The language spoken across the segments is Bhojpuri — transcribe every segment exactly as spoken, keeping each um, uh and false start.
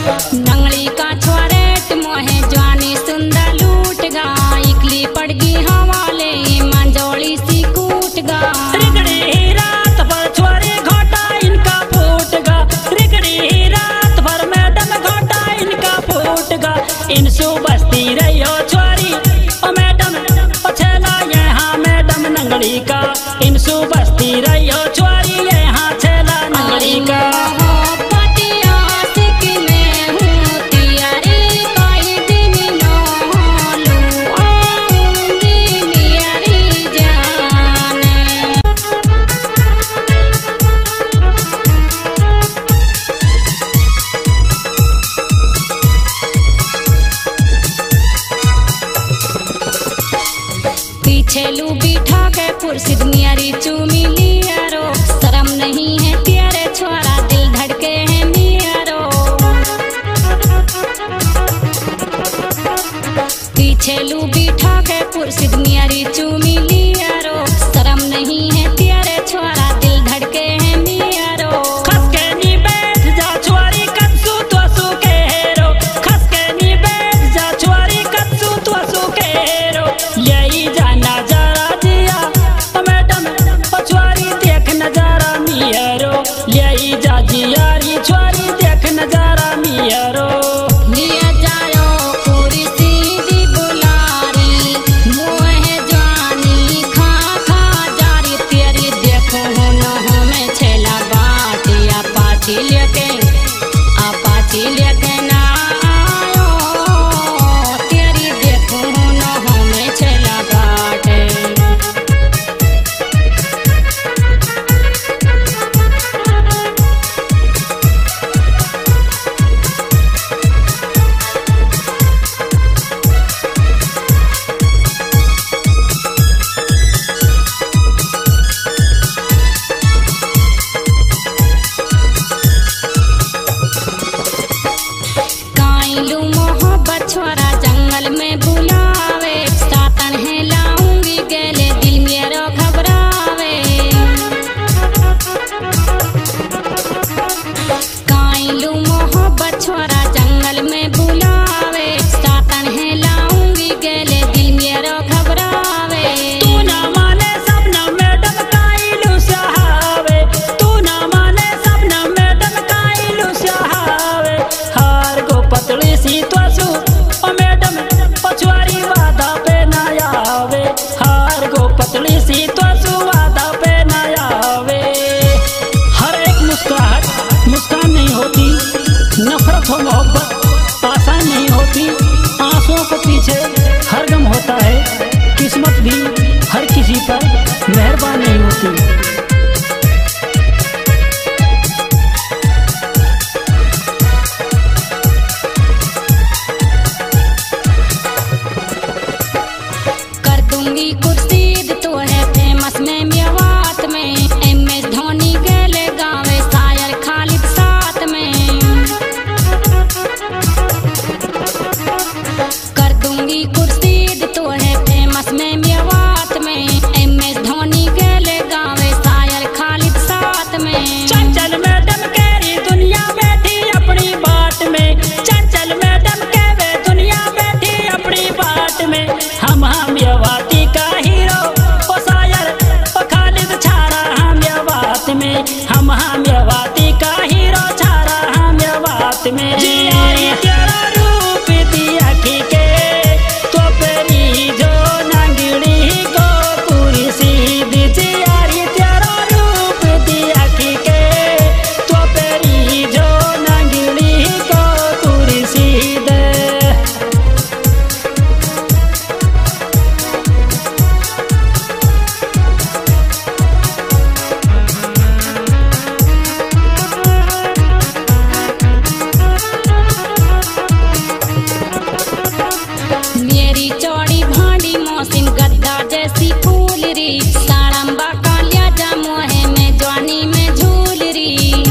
नंगली का छोरेट मोहे जवानी सुंदर लूट गा इकली पड़ गई हवाले मंजोड़ी सी कूट गा रिगड़ी रात भर छोरी घोटा इनका फूट गा रिगड़ी रात भर मैडम घोटा इनका फूट गा इनसु बस्ती रहियो छोरी ओ मैडम ओ छेला यहाँ मैडम नंगली का इनसु बस्ती रहियो छोरी यहाँ छेला नंगली का छेलू बिठा के पुरसी दुनियारी चूमी लियारो शर्म नहीं है तेरे छोरा दिल धड़के है मियारो पीछेलू बिठा के पुरसी दुनियारी चूमी लियारो शर्म नहीं है तेरे छोरा दिल धड़के है मियारो खसके नी बैठ जा छोरी कत्सू तो सु के हेरो खसके नी बैठ जा छोरी कत्सू तो सु के हेरो यही जाना जरा जिया ओ मैडम ओ छोरी देख नजारा मियारो यही जा जियारी छोरी देख नजारा मियारो लिया जायो पूरी सीधी बुलारी मोहे जानी खा खा जारी तेरी देखो हो न हो में छेला बाटी आ पाची लेके आ पाची लेके ना आयो तेरी देखो हो न हो में छेला बाटे काइलू मोहब्बत छोरा जंगल में बुलावे सातन है लाऊंगी गेले दिल मेरा घबरावे काइलू मोहब्बत छोरा जंगल में बुलावे सातन है लाऊंगी गेले दिल मेरा घबरावे तू ना माने सब ना मैडम काइलू सहावे तू ना माने सब ना मैडम काइलू सहावे हार गो पतली सी त्वसु ओ मैडम ओ छोरी वादा पे ना आवे हार गो पतली सी त्वसु वादा पे ना आवे हर एक मुस्कुराहट मुस्कान नहीं होती नफरत हो मोहब्बत आसान नहीं होती आंसुओं के पीछे हर गम होता है किस्मत भी हर किसी पर मेहरबान नहीं होती। कर दूंगी कुर्सीद तो है फेमस में मेवात में एम एस धोनी गेले गावे शायर खालिद साथ में कर दूंगी कुर्सीद तो है फेमस में मेवात में एम एस धोनी गेले गावे शायर खालिद साथ में चंचल मैडम केरी दुनिया बैठी अपनी बाट में चंचल मैडम के वे दुनिया बैठी अपनी बाट में हम हम ये वाती का हीरो ओ शायर ओ खालिद छारा हम ये बात में हम हम ये वाती का हीरो छारा हम ये बात में जियारी तेरा रूप दिया के तो पेरी जो नंगड़ी को पूरी सीधी जियारी तेरा रूप दिया के तो पेरी जो नंगड़ी को पूरी सीधे मेरी चौड़ी भांडी मौसिम गद्दा जैसी फूल री साड़म्बा कालिया जामो है मैं जवानी में झूल री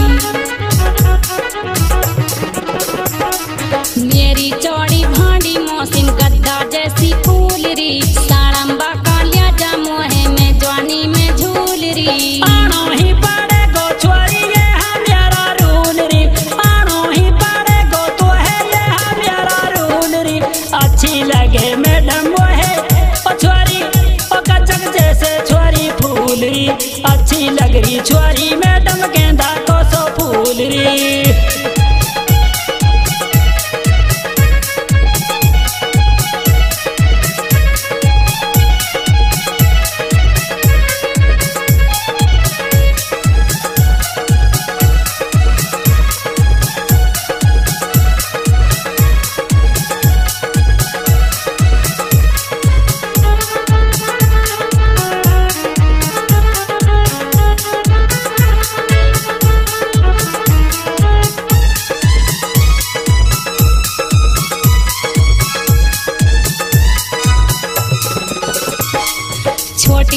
मेरी चौड़ी भांडी मौसिम गद्दा जैसी फूल री साड़म्बा कालिया जामो है मैं जवानी में झूल री आनो ही पड़े गो छोरी ये हम यारा रूल री आनो ही पड़े गो तू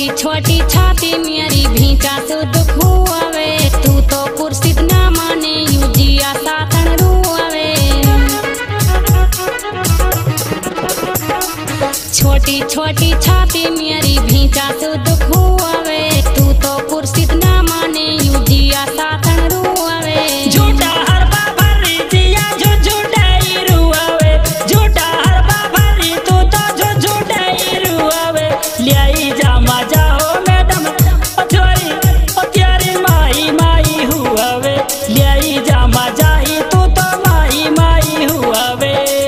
छोटी छोटी छाती मेरी भींचा से दुख हुआवे तू तो कुर्सी ना माने यूजिया साथन रुआवे छोटी छोटी छाती मेरी भींचा से दुख हुआवे तू तो कुर्सी ना माने यूजिया साथन रुआवे झूठा हर बाबरी जिया जो झूठाई रुआवे झूठा हर बाबरी तू तो जो झूठाई रुआवे लियाई जा मजा हो मैडम ओ छोरी ओ तेरी माई माई हुआवे लियाई जा मजा ही तू तो माई माई हुआवे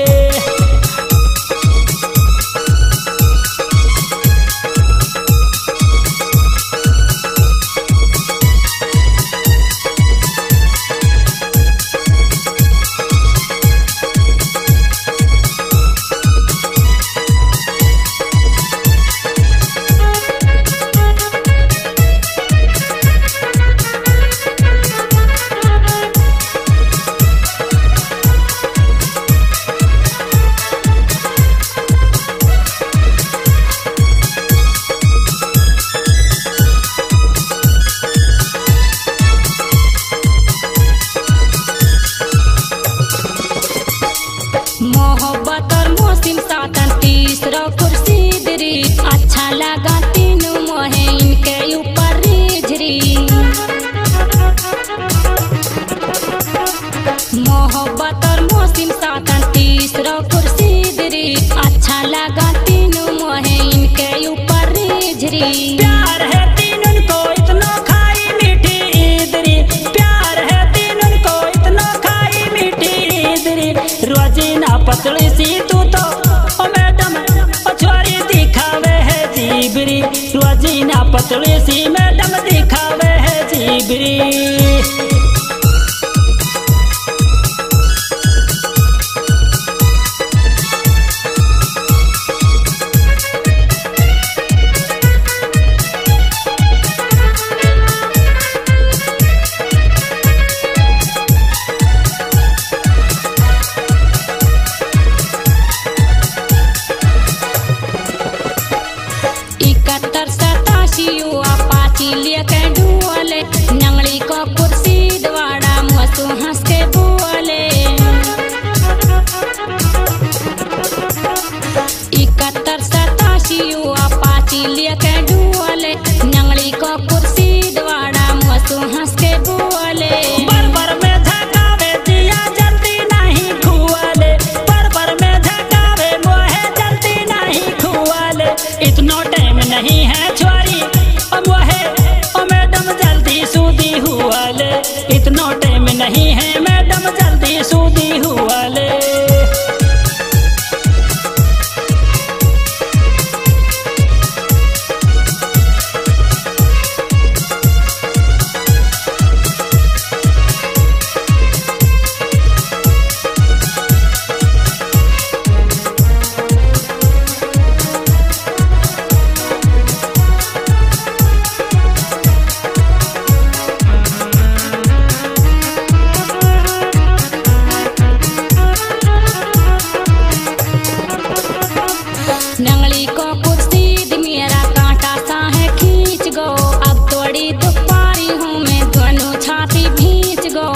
मोहब्बत और मौसम सातन तीसरा कुर्सी दरी अच्छा लगा तीनों मोहे इनके ऊपर रिझरी मोहब्बत और मौसम सातन तीसरा कुर्सी दरी अच्छा लगा तीनों मोहे इनके ऊपर रिझरी प्यार है तीनों को इतना खाई मीठी इदरी प्यार है तीनों को इतना खाई मीठी इदरी रोजीना पतली सी तू तो ओ मैडम ओ छोरी दिखावे है जीबरी रोजीना पतली सी मैडम दिखावे है जीबरी इकहत्तर सतासी अपाची लेके डुअले नंगली को कुर्सी दवाड़ा मसू हंस के बुअले इकहत्तर सतासी अपाची लेके डुअले नंगली को कुर्सी दवाड़ा मसू हंस के बुअले बरबर में झकावे दिया जल्दी नहीं खुआले बरबर में झकावे मोहे जल्दी नहीं खुआले इतना टाइम नहीं है छोरी ओ मोहे ओ मैडम जल्दी सूदी हुआले इतना टाइम नहीं है मैडम जल्दी सूदी हुआले नंगली को कुर्सी द मेरा कांटा सा है खींच गो अब थोड़ी दुपारी हूँ मैं दोनों छाती भींच गो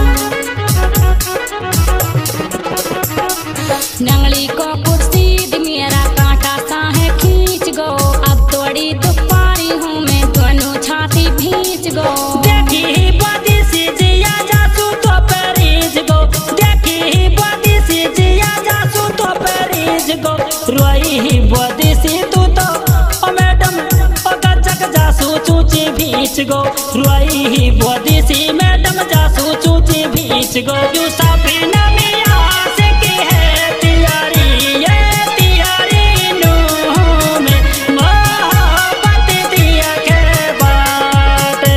नंगली को कुर्सी द मेरा कांटा सा है खींच गो अब थोड़ी दुपारी हूँ मैं दोनों छाती भींच गो देखी ही बदी सी जिया जासू तो पेरीज गो देखी ही बदी सी जिया जासू तो पेरीज गो रोई ही बदी सी तू तो ओ मैडम ओ गजक जासू चूची भीच गो रोई ही बदी सी मैडम जासू चूची भीच गो यू साफी नमी आस की है तियारी ये तियारी नूह में मोहब्बत दिया के बाटे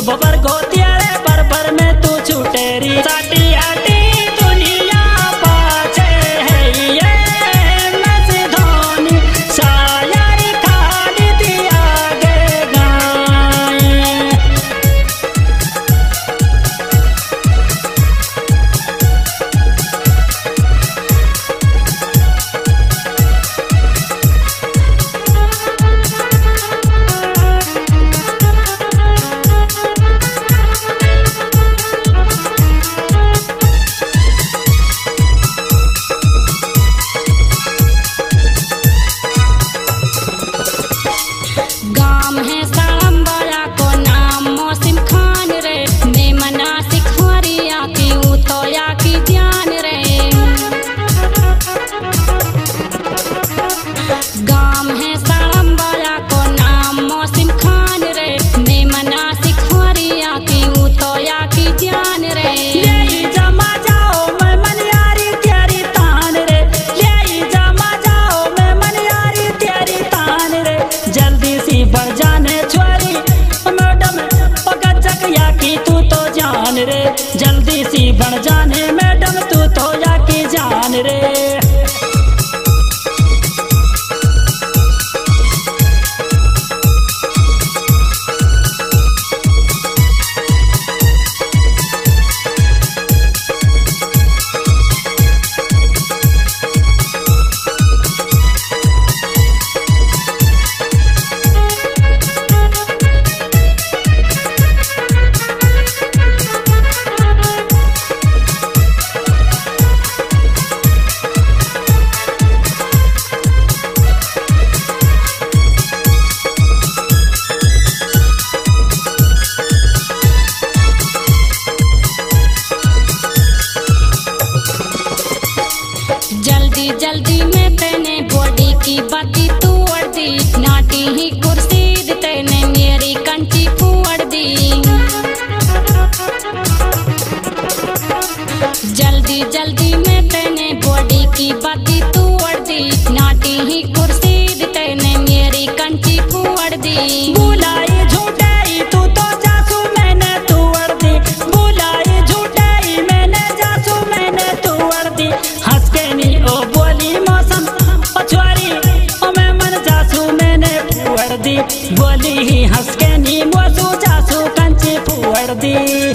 शुभ बर गोतियारे बर बर में तू छूटेरी साटी आटी दुनिया पाछे है ये नस धोनी शायरी खाली दिया गे गाए। गाम है साड़म्बरा को नाम मौसिम खान रे मेमना सिखरिया की उतोया की ध्यान रे। गाम है साड़म्बरा को नाम मौसिम खान रे मेमना सिखरिया की उतोया की ध्यान रे। यही जमा जाओ मैं मनियारी तेरी तान रे यही जमा जाओ मैं मनियारी तेरी तान रे। जल्दी सी बढ़ जाने छोरी मैडम पकचक या की तू तो जान रे जल्दी सी बढ़ जाने मैडम तू तो या की जान रे। जल्दी जल्दी में तेने बॉडी की बत्ती तोड़ दी नाटी ही कुर्सी तेने मेरी कंची फोड़ दी। जल्दी जल्दी में तेने बॉडी की बत्ती तोड़ दी नाटी ही कुर्सी तेने मेरी कंची फोड़ दी। बुलाई झूठाई तू तो जासू मैंने तोड़ दी बुलाई झूठाई मैंने जासू मैंने तोड़ दी। हंस के नी ओ बोली मौसम पछवारी ओ मैं मन जासू मैंने फुड़ दी बोली ही हंस के नी मौसू जासू कंची फुड़ दी।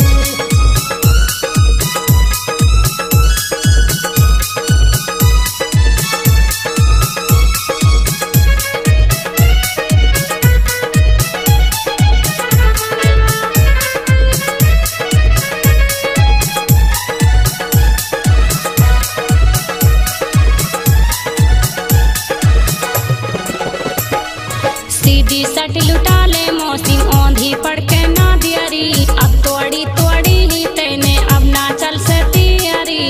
सीधी सट लुटा ले मौसिम औंधी पड़ के ना दियरी अब तोड़ी तोड़ी ही तेने अब ना चल से तियरी।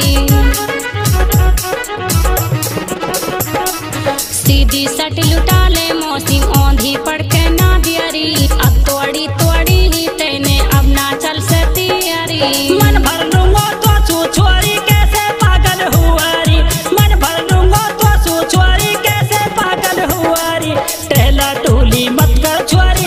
सीधी सट लुटा ले मौसिम औंधी पड़ के ना दियरी अब तोड़ी तोड़ी ही तेने अब ना चल से तियरी। मन भर लूंगो तो छू छोरी कैसे पागल हुआरी मन भर लूंगो तो छू छोरी कैसे पागल हुआरी टहला टूली मत कर छोरी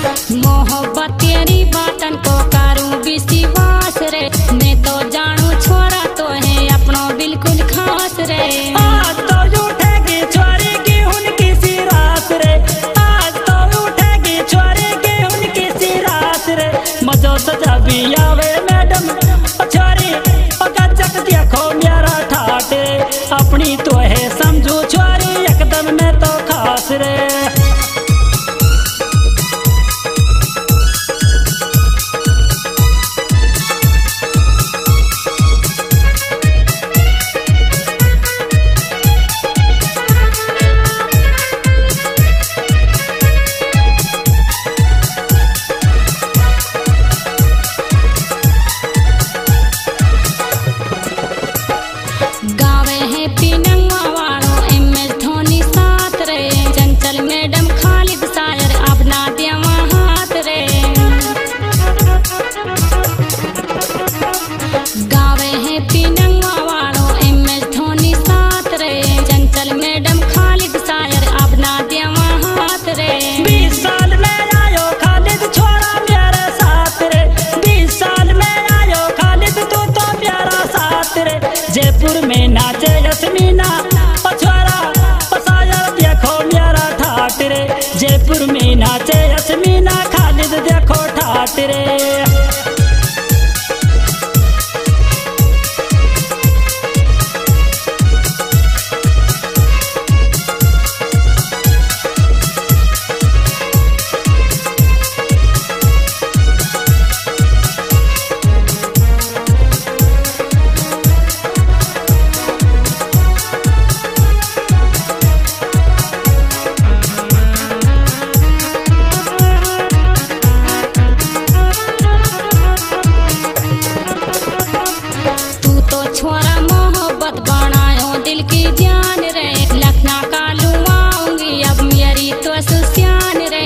मोहब्बत तेरी बातन को करूं विश्वास रे, मैं तो जानू छोरा तो है अपनो बिल्कुल खास रे। आज तो उठेगी छोरी की उनकी सी रात रे, आज तो उठेगी छोरी की उनकी सी रात रे। मजो सजा भी आवे मैडम छोरी गजक देखो मेरा ठाट रे, अपनी तो है समझू छोरी एकदम में तो खास रे। गावे है पिनंगा वालो एम एस धोनी साथ रे, चंचल मैडम खालिद शायर अपना देवा हाथ रे। गावे है पिनंगा वालो एम एस धोनी साथ रे, चंचल मैडम खालिद शायर अपना देवा हाथ रे। बीस साल में आयो खालिद छोरा मेरे साथ रे, बीस साल में आयो खालिद तू तो मेरा साथ रे। जयपुर में नाचे यस्मीना पछवारा पसायर देखो मेरा ठाट रे, जयपुर में नाचे यस्मीना खालिद देखो ठाट रे। छोरा मोहब्बत बनायो दिल की जान रे, लखना कालू आऊंगी अब मेरी तो सुस्यान रे।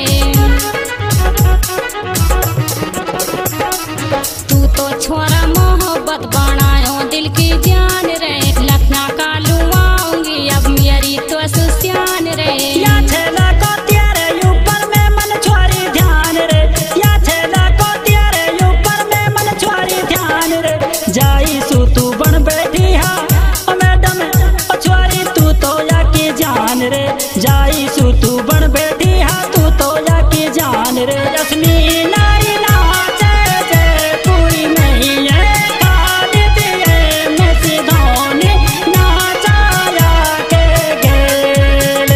तू तो छोरा मोहब्बत बनायो दिल की जान रे, लखना कालू आऊंगी अब मेरी तो सुस्यान रे। या छेला को तेरे ऊपर में मन छोरी ध्यान रे, या छेला को तेरे ऊपर में मन छोरी ध्यान रे। जाई सु तू बन बैठी हा मैडम छोरी तू तो या की जान रे, जाई सु तू बन बैठी हा तू तो या की जान रे। रश्मि नाई नाचे जयपुरी नहीं है खालिद ये मैं धोनी नाचाया के गेले।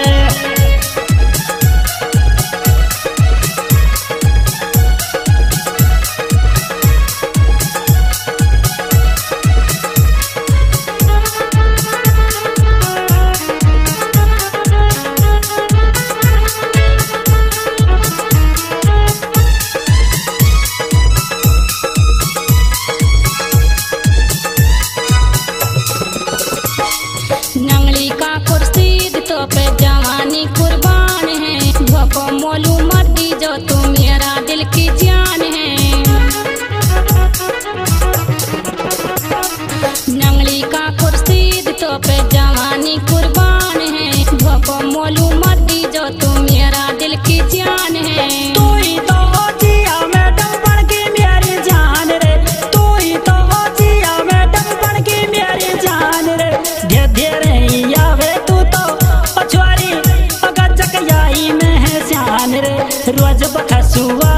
नंगली का खुर्शीद तो पे जवानी कुर्बान है, धोखो मोलू मत दी जो तू मेरा दिल की जान है। नंगली का खुर्शीद तो पे जवानी कुर्बान है, धोखो मोलू मत दी जो तू मेरा दिल की जान है। तू ही तो जिया मैडम बन के मेरी जान रे, तू ही तो जिया मैडम बन के मेरी जान रे। धीरे धीरे आवे तू तो पछवारी गजक याई में है जान रे, रोज बखसुआ